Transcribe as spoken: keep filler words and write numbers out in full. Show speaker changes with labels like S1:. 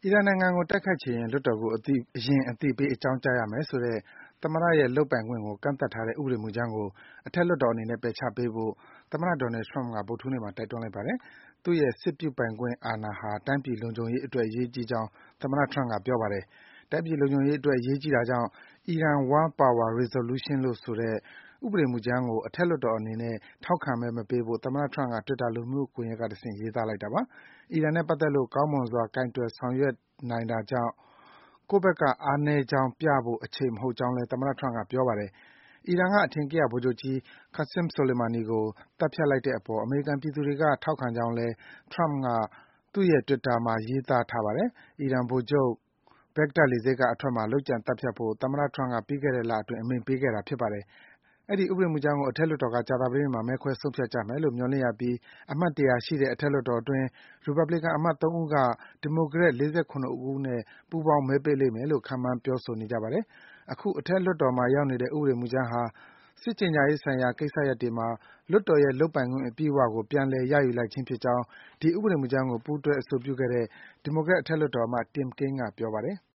S1: အီရန်နိုင်ငံကို တိုက်ခိုက်ချင်ရင် လွှတ်တော်ကို အရင် အသိပေး အကြောင်းကြားရမယ်ဆိုတဲ့ သမ္မတရဲ့ လုပ်ပိုင်ခွင့်ကို ကန့်သတ်ထားတဲ့ ဥပဒေမူကြမ်းကို အထက်လွှတ်တော်အနေနဲ့ ပယ်ချပေးဖို့ သမ္မတ Donald Trump က ဗုဒ္ဓဟူးနေ့မှာ တိုက်တွန်းလိုက်ပါတယ်။ သူ့ရဲ့ စစ်ပြုပိုင်ခွင့်အာဏာဟာ တိုင်းပြည်လုံခြုံရေးအတွက် အရေးကြီးကြောင်း သမ္မတ Trump က ပြောပါတယ်။ တိုင်းပြည်လုံခြုံရေးအတွက် အရေးကြီးတာကြောင့် Iran War Power Resolution လို့ဆိုတဲ့ ဥပဒေမူကြမ်းကို အထက်လွှတ်တော်အနေနဲ့ ထောက်ခံမဲ မပေးဖို့ သမ္မတ Trump က Twitter လူမှုကွန်ယက်ကတဆင့် ရေးသားလိုက်တာပါ။ အီရန်နဲ့ပတ်သက်လို့ ကောင်းမွန်စွာ ကိုင်တွယ် ဆောင်ရွက်နိုင်တာကြောင့် ကိုယ့်ဘက်က အားနည်းကြောင်းပြဖို့ အချိန်မဟုတ်ကြောင်းလည်း သမ္မတ Trump က ပြောပါတယ်။ အီရန်က အထင်ကရ ဗိုလ်ချုပ်ကြီး Qassem Soleimani ကို သတ်ဖြတ်လိုက်တဲ့အပေါ် အမေရိကန်ပြည်သူတွေက ထောက်ခံကြောင်းလည်း Trump က သူ့ရဲ့ Twitter မှာ ရေးသားထားပါတယ်။ အီရန်ဗိုလ်ချုပ် Baghdad လေဆိပ်ကအထွက်မှာ လုပ်ကြံသတ်ဖြတ်ဖို့ သမ္မတ Trump က ပြီးခဲ့တဲ့လအတွင်း အမိန့်ပေးခဲ့တာ ဖြစ်ပါတယ်။ အဲဒီ ဥပဒေမူကြမ်းကို အထက်လွှတ်တော်က ကြာသပတေးနေ့မှာ မဲခွဲ ဆုံးဖြတ်ကြမယ်လို့ မျှော်လင့်ရပြီး အမတ် ၁၀၀ ရှိတဲ့ အထက်လွှတ်တော်အတွင်း ရီပတ်ဘလီကန်အမတ် ၃ ဦးက ဒီမိုကရက် ၄၇ ဦးနဲ့ ပူးပေါင်း မဲပေးလိမ့်မယ်လို့ ခန့်မှန်း ပြောဆိုနေကြပါတယ်။ အခု အထက်လွှတ်တော်မှာ ရောက်နေတဲ့ ဥပဒေမူကြမ်းဟာ စစ်ကြေညာရေးဆိုင်ရာ ကိစ္စရပ်တွေမှာ လွှတ်တော်ရဲ့ လုပ်ပိုင်ခွင့်အပြည့်အဝကို ပြန်လည် ရယူလိုက်ခြင်းဖြစ်ကြောင်း ဒီ ဥပဒေမူကြမ်းကို ပူးတွဲ အဆိုပြုခဲ့တဲ့ ဒီမိုကရက် အထက်လွှတ်တော်အမတ် Tim Kaine က ပြောပါတယ်။